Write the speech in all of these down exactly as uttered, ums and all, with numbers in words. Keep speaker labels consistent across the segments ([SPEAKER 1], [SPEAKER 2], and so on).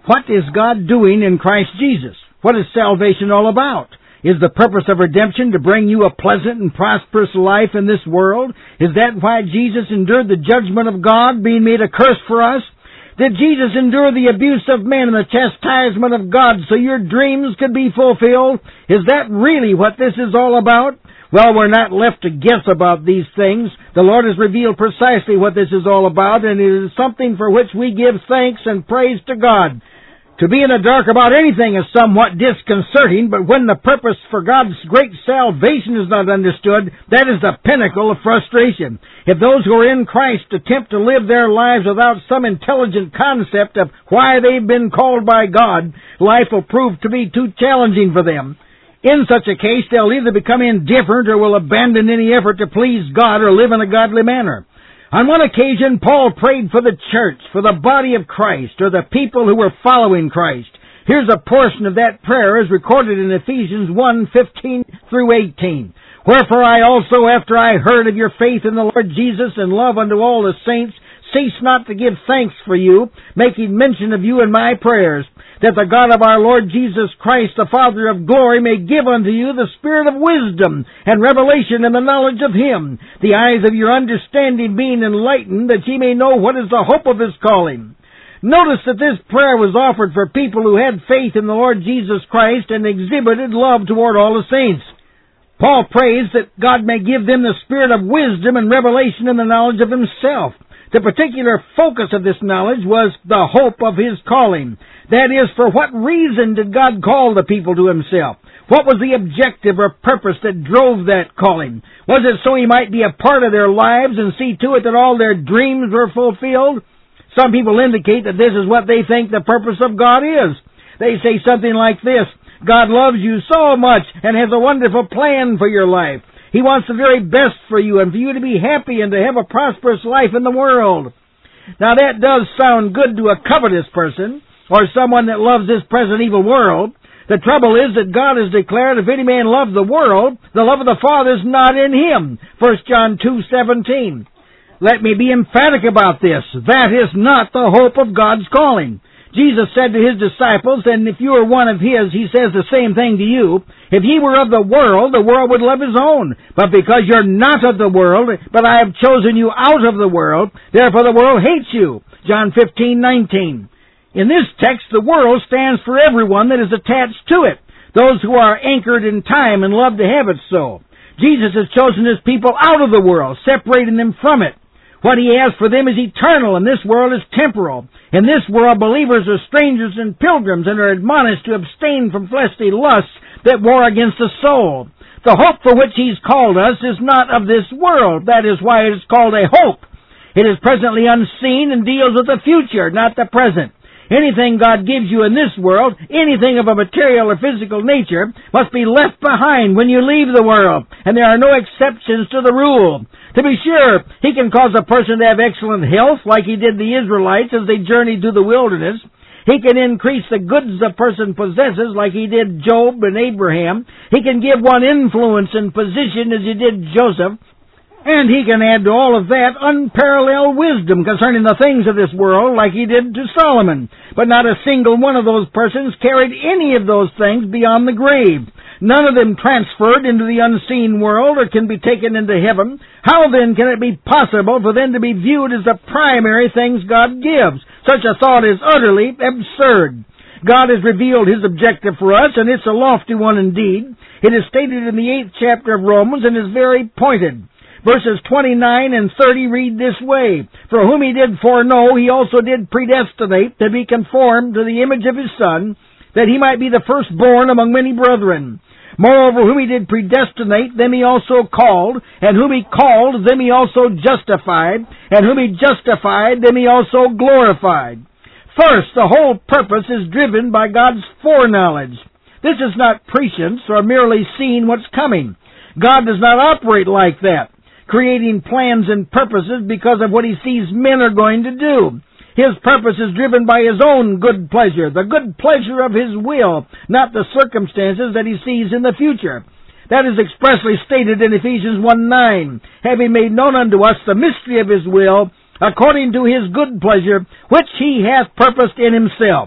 [SPEAKER 1] What is God doing in Christ Jesus? What is salvation all about? Is the purpose of redemption to bring you a pleasant and prosperous life in this world? Is that why Jesus endured the judgment of God, being made a curse for us? Did Jesus endure the abuse of men and the chastisement of God so your dreams could be fulfilled? Is that really what this is all about? Well, we're not left to guess about these things. The Lord has revealed precisely what this is all about, and it is something for which we give thanks and praise to God. To be in the dark about anything is somewhat disconcerting, but when the purpose for God's great salvation is not understood, that is the pinnacle of frustration. If those who are in Christ attempt to live their lives without some intelligent concept of why they've been called by God, life will prove to be too challenging for them. In such a case, they'll either become indifferent or will abandon any effort to please God or live in a godly manner. On one occasion, Paul prayed for the church, for the body of Christ, or the people who were following Christ. Here's a portion of that prayer as recorded in Ephesians one, fifteen through eighteen. Wherefore I also, after I heard of your faith in the Lord Jesus and love unto all the saints, cease not to give thanks for you, making mention of you in my prayers, that the God of our Lord Jesus Christ, the Father of glory, may give unto you the spirit of wisdom and revelation in the knowledge of Him, the eyes of your understanding being enlightened, that ye may know what is the hope of His calling. Notice that this prayer was offered for people who had faith in the Lord Jesus Christ and exhibited love toward all the saints. Paul prays that God may give them the spirit of wisdom and revelation in the knowledge of Himself. The particular focus of this knowledge was the hope of His calling. That is, for what reason did God call the people to Himself? What was the objective or purpose that drove that calling? Was it so He might be a part of their lives and see to it that all their dreams were fulfilled? Some people indicate that this is what they think the purpose of God is. They say something like this: God loves you so much and has a wonderful plan for your life. He wants the very best for you and for you to be happy and to have a prosperous life in the world. Now that does sound good to a covetous person or someone that loves this present evil world. The trouble is that God has declared, if any man love the world, the love of the Father is not in him. First John two seventeen. Let me be emphatic about this. That is not the hope of God's calling. Jesus said to His disciples, and if you are one of His, He says the same thing to you, if ye were of the world, the world would love His own. But because you're not of the world, but I have chosen you out of the world, therefore the world hates you. John fifteen nineteen. In this text, the world stands for everyone that is attached to it, those who are anchored in time and love to have it so. Jesus has chosen His people out of the world, separating them from it. What He has for them is eternal, and this world is temporal. In this world, believers are strangers and pilgrims and are admonished to abstain from fleshly lusts that war against the soul. The hope for which He's called us is not of this world. That is why it is called a hope. It is presently unseen and deals with the future, not the present. Anything God gives you in this world, anything of a material or physical nature, must be left behind when you leave the world, and there are no exceptions to the rule. To be sure, He can cause a person to have excellent health, like He did the Israelites as they journeyed through the wilderness. He can increase the goods a person possesses, like He did Job and Abraham. He can give one influence and position, as He did Joseph. And He can add to all of that unparalleled wisdom concerning the things of this world, like He did to Solomon. But not a single one of those persons carried any of those things beyond the grave. None of them transferred into the unseen world or can be taken into heaven. How then can it be possible for them to be viewed as the primary things God gives? Such a thought is utterly absurd. God has revealed His objective for us, and it's a lofty one indeed. It is stated in the eighth chapter of Romans and is very pointed. Verses twenty-nine and thirty read this way: For whom He did foreknow, He also did predestinate to be conformed to the image of His Son, that He might be the firstborn among many brethren. Moreover, whom He did predestinate, them He also called, and whom He called, them He also justified, and whom He justified, them He also glorified. First, the whole purpose is driven by God's foreknowledge. This is not prescience or merely seeing what's coming. God does not operate like that, creating plans and purposes because of what He sees men are going to do. His purpose is driven by His own good pleasure, the good pleasure of His will, not the circumstances that He sees in the future. That is expressly stated in Ephesians one nine, having made known unto us the mystery of His will, according to His good pleasure, which He hath purposed in Himself.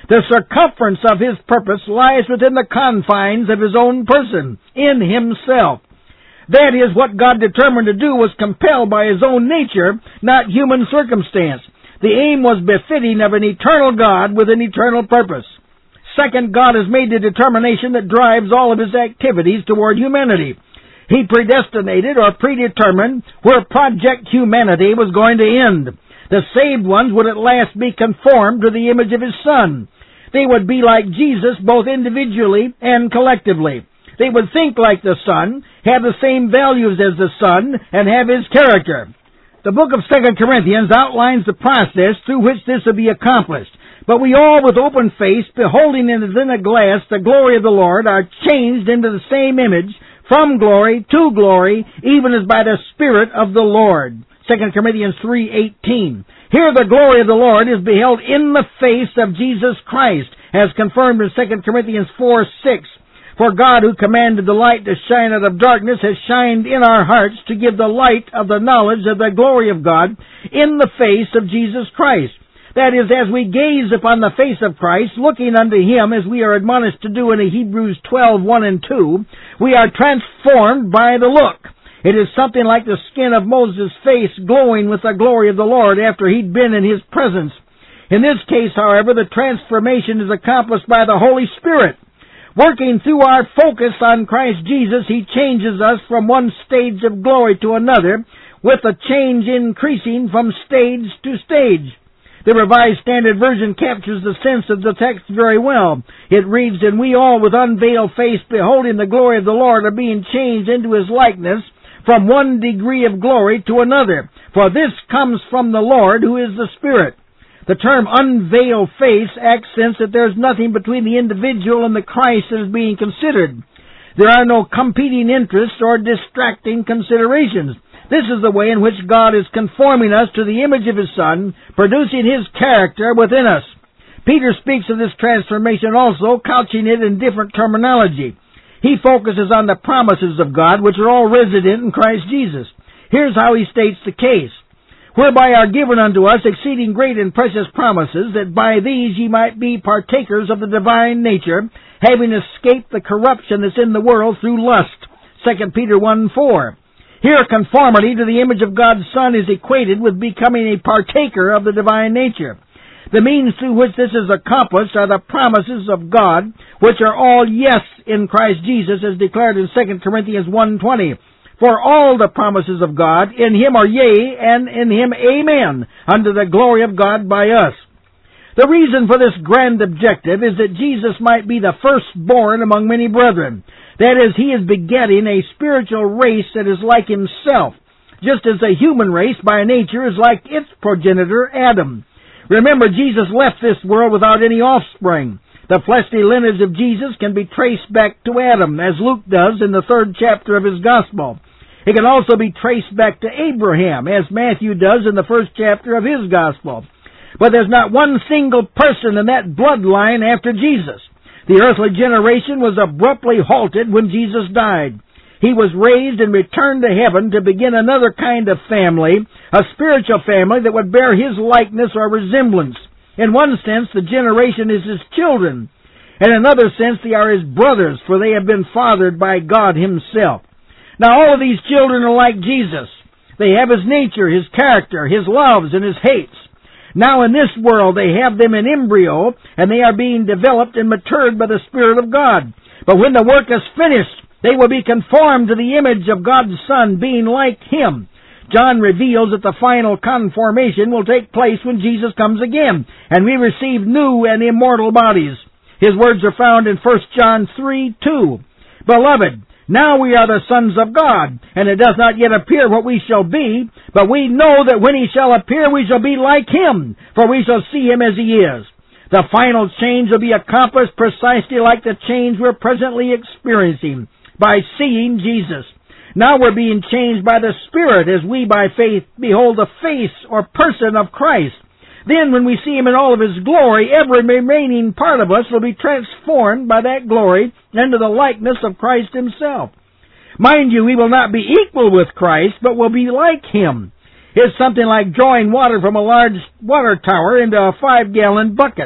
[SPEAKER 1] The circumference of His purpose lies within the confines of His own person, in Himself. That is, what God determined to do was compelled by His own nature, not human circumstance. The aim was befitting of an eternal God with an eternal purpose. Second, God has made the determination that drives all of His activities toward humanity. He predestinated or predetermined where Project Humanity was going to end. The saved ones would at last be conformed to the image of His Son. They would be like Jesus both individually and collectively. They would think like the Son, have the same values as the Son, and have His character. The book of Second Corinthians outlines the process through which this will be accomplished. But we all, with open face, beholding as in a glass the glory of the Lord, are changed into the same image, from glory to glory, even as by the Spirit of the Lord. Second Corinthians three eighteen. Here the glory of the Lord is beheld in the face of Jesus Christ, as confirmed in Second Corinthians four six. For God, who commanded the light to shine out of darkness, has shined in our hearts to give the light of the knowledge of the glory of God in the face of Jesus Christ. That is, as we gaze upon the face of Christ, looking unto Him as we are admonished to do in Hebrews twelve one and two, we are transformed by the look. It is something like the skin of Moses' face glowing with the glory of the Lord after he'd been in His presence. In this case, however, the transformation is accomplished by the Holy Spirit. Working through our focus on Christ Jesus, He changes us from one stage of glory to another, with the change increasing from stage to stage. The Revised Standard Version captures the sense of the text very well. It reads, "And we all with unveiled face, beholding the glory of the Lord, are being changed into His likeness from one degree of glory to another. For this comes from the Lord, who is the Spirit." The term unveiled face accents that there is nothing between the individual and the Christ that is being considered. There are no competing interests or distracting considerations. This is the way in which God is conforming us to the image of His Son, producing His character within us. Peter speaks of this transformation also, couching it in different terminology. He focuses on the promises of God, which are all resident in Christ Jesus. Here's how he states the case. "Whereby are given unto us exceeding great and precious promises, that by these ye might be partakers of the divine nature, having escaped the corruption that's in the world through lust." Second Peter one four. Here, conformity to the image of God's Son is equated with becoming a partaker of the divine nature. The means through which this is accomplished are the promises of God, which are all yes in Christ Jesus, as declared in Second Corinthians one twenty. "For all the promises of God in Him are yea, and in Him amen, unto the glory of God by us." The reason for this grand objective is that Jesus might be the firstborn among many brethren. That is, He is begetting a spiritual race that is like Himself, just as the human race by nature is like its progenitor, Adam. Remember, Jesus left this world without any offspring. The fleshly lineage of Jesus can be traced back to Adam, as Luke does in the third chapter of his Gospel. It can also be traced back to Abraham, as Matthew does in the first chapter of his Gospel. But there's not one single person in that bloodline after Jesus. The earthly generation was abruptly halted when Jesus died. He was raised and returned to heaven to begin another kind of family, a spiritual family that would bear His likeness or resemblance. In one sense, the generation is His children. In another sense, they are His brothers, for they have been fathered by God Himself. Now, all of these children are like Jesus. They have His nature, His character, His loves, and His hates. Now, in this world, they have them in embryo, and they are being developed and matured by the Spirit of God. But when the work is finished, they will be conformed to the image of God's Son, being like Him. John reveals that the final conformation will take place when Jesus comes again, and we receive new and immortal bodies. His words are found in First John three two. "Beloved, now we are the sons of God, and it does not yet appear what we shall be, but we know that when He shall appear we shall be like Him, for we shall see Him as He is." The final change will be accomplished precisely like the change we're presently experiencing, by seeing Jesus. Now we're being changed by the Spirit as we, by faith, behold the face or person of Christ. Then, when we see Him in all of His glory, every remaining part of us will be transformed by that glory into the likeness of Christ Himself. Mind you, we will not be equal with Christ, but will be like Him. It's something like drawing water from a large water tower into a five-gallon bucket.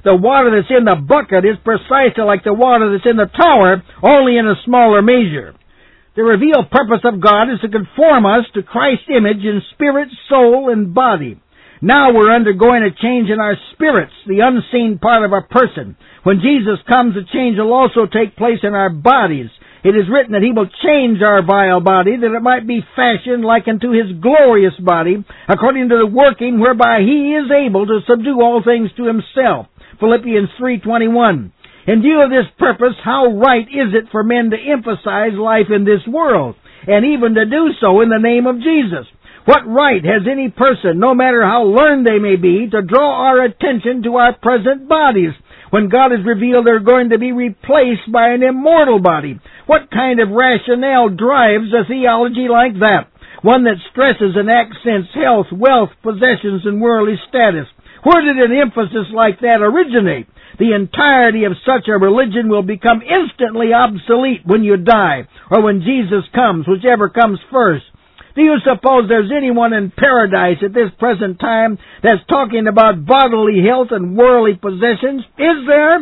[SPEAKER 1] The water that's in the bucket is precisely like the water that's in the tower, only in a smaller measure. The revealed purpose of God is to conform us to Christ's image in spirit, soul, and body. Now we're undergoing a change in our spirits, the unseen part of our person. When Jesus comes, a change will also take place in our bodies. It is written that He will change our vile body, that it might be fashioned like unto His glorious body, according to the working whereby He is able to subdue all things to Himself. Philippians three twenty-one. In view of this purpose, how right is it for men to emphasize life in this world, and even to do so in the name of Jesus? What right has any person, no matter how learned they may be, to draw our attention to our present bodies, when God has revealed they're going to be replaced by an immortal body? What kind of rationale drives a theology like that? One that stresses and accents health, wealth, possessions, and worldly status. Where did an emphasis like that originate? The entirety of such a religion will become instantly obsolete when you die, or when Jesus comes, whichever comes first. Do you suppose there's anyone in paradise at this present time that's talking about bodily health and worldly possessions? Is there?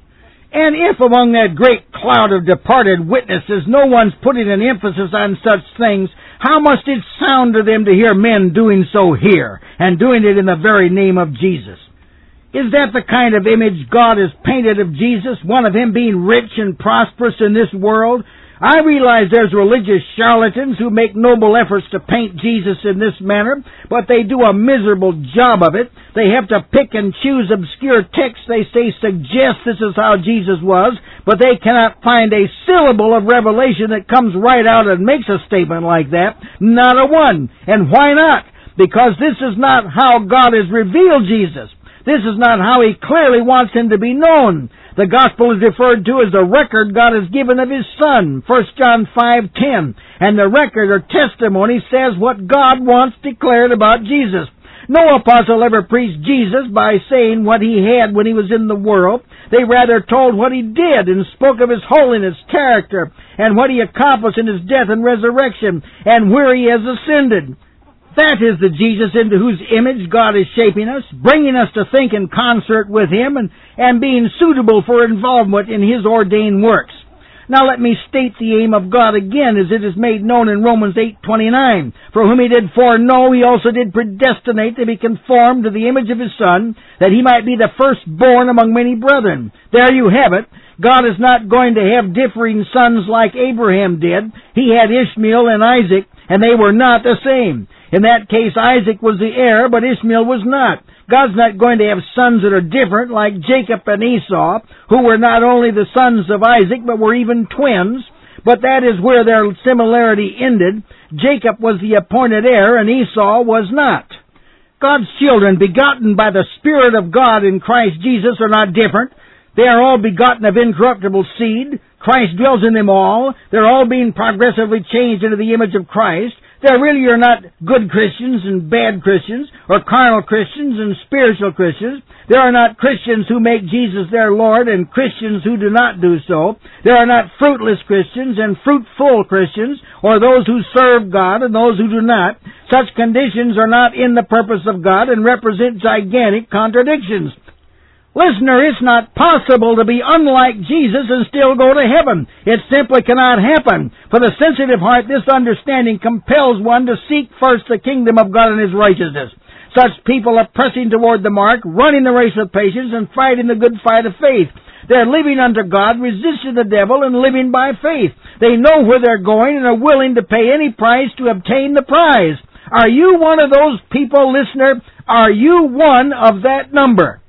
[SPEAKER 1] And if among that great cloud of departed witnesses no one's putting an emphasis on such things, how must it sound to them to hear men doing so here, and doing it in the very name of Jesus? Is that the kind of image God has painted of Jesus, one of Him being rich and prosperous in this world? I realize there's religious charlatans who make noble efforts to paint Jesus in this manner, but they do a miserable job of it. They have to pick and choose obscure texts they say suggest this is how Jesus was, but they cannot find a syllable of revelation that comes right out and makes a statement like that. Not a one. And why not? Because this is not how God has revealed Jesus. This is not how He clearly wants Him to be known. The gospel is referred to as the record God has given of His Son, First John five ten. And the record or testimony says what God wants declared about Jesus. No apostle ever preached Jesus by saying what He had when He was in the world. They rather told what He did and spoke of His holiness, character, and what He accomplished in His death and resurrection, and where He has ascended. That is the Jesus into whose image God is shaping us, bringing us to think in concert with Him, and, and being suitable for involvement in His ordained works. Now let me state the aim of God again, as it is made known in Romans eight twenty-nine. For whom He did foreknow, He also did predestinate to be conformed to the image of His Son, that He might be the firstborn among many brethren. There you have it. God is not going to have differing sons like Abraham did. He had Ishmael and Isaac, and they were not the same. In that case, Isaac was the heir, but Ishmael was not. God's not going to have sons that are different, like Jacob and Esau, who were not only the sons of Isaac, but were even twins. But that is where their similarity ended. Jacob was the appointed heir, and Esau was not. God's children, begotten by the Spirit of God in Christ Jesus, are not different. They are all begotten of incorruptible seed. Christ dwells in them all. They're all being progressively changed into the image of Christ. There really are not good Christians and bad Christians, or carnal Christians and spiritual Christians. There are not Christians who make Jesus their Lord and Christians who do not do so. There are not fruitless Christians and fruitful Christians, or those who serve God and those who do not. Such conditions are not in the purpose of God and represent gigantic contradictions. Listener, it's not possible to be unlike Jesus and still go to heaven. It simply cannot happen. For the sensitive heart, this understanding compels one to seek first the kingdom of God and His righteousness. Such people are pressing toward the mark, running the race with patience, and fighting the good fight of faith. They're living under God, resisting the devil, and living by faith. They know where they're going and are willing to pay any price to obtain the prize. Are you one of those people, listener? Are you one of that number?